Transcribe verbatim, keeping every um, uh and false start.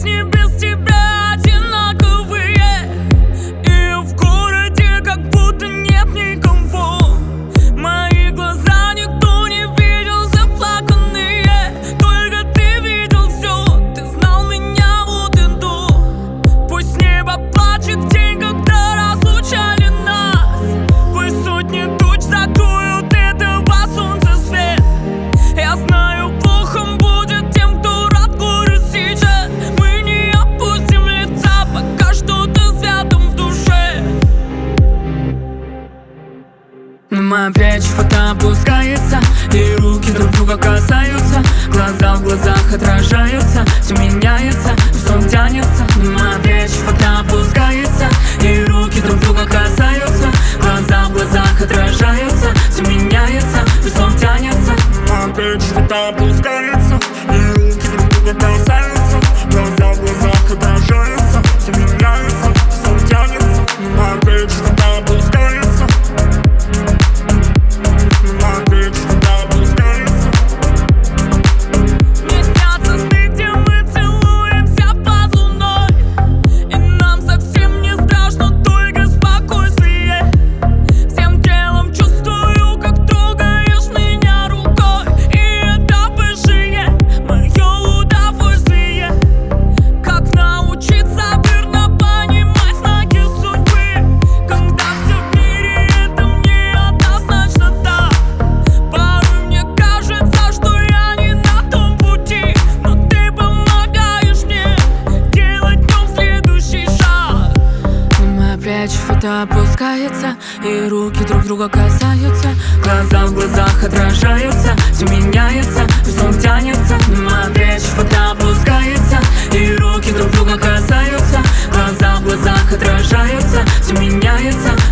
песни без тебя одинаковые, и в городе как будто нет никого. Мои глаза никто не видел заплаканные, только ты видел все, ты знал меня вот и до. Пусть небо плачет в день, когда разлучали нас, пусть сотни туч закроют этого солнца свет. Я знаю, плохо будет тем, кто рад горю сейчас. Мы не опустим лица, пока что-то святым в душе. Но моя плечь фото опускается, и руки друг друга касаются. Глаза в глазах отражаются, все меняется, сон тянется. Но моя плечь фото опускается, и руки друг друга касаются. Глаза в глазах отражаются, все меняется, сон тянется. Моя плечь фото опускается, и руки друг друга касаются. Глаза в глазах отражаются, все меняется, сон тянется. Моя плечь фото опускается. Мне снятся сны, где мы целуемся под луной, и нам совсем не страшно, только спокойствие. Всем телом чувствую, как трогаешь меня рукой, и это высшее мое удовольствие. Как научиться верно понимать знаки судьбы, когда все в мире это мне однозначно да. Порой мне кажется, что я не на том пути, но ты помогаешь мне делать в нем следующий шаг. На мои плечи фото опускается, и руки друг друга касаются. Глаза в глазах отражаются, все меняется, сон тянется. На мои плечи фото опускается, и руки друг друга касаются. Глаза в глазах отражаются, все меняется,